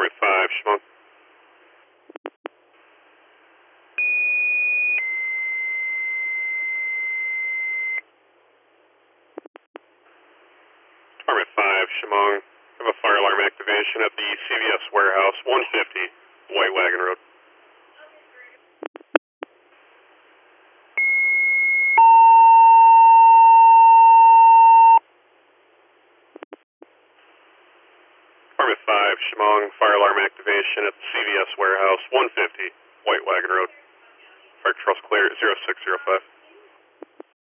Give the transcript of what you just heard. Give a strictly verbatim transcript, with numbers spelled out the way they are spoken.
Department five, Shimon. Department five, Shimon. I have a fire alarm activation at the C V S warehouse, one fifty, White Wagon Road. Department five, Shimon. Fire alarm activation at the C V S warehouse, one fifty, White Wagon Road. Fire trust clear, zero six zero five.